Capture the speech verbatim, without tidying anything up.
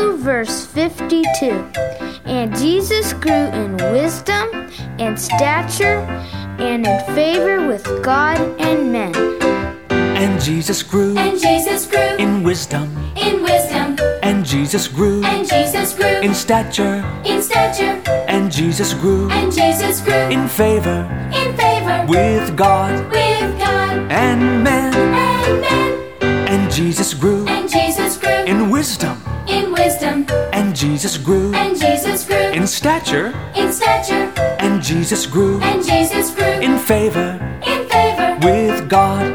two, verse fifty-two. And Jesus grew in wisdom and stature and in favor with God and men. And Jesus grew And Jesus grew in wisdom. in wisdom. And Jesus grew And Jesus grew in stature. in stature. And Jesus grew And Jesus grew in favor in favor with God with God and men. and men. And Jesus grew And Jesus grew in wisdom. in wisdom. And Jesus grew And Jesus grew in stature. in stature. And Jesus grew And Jesus grew in favor in favor with God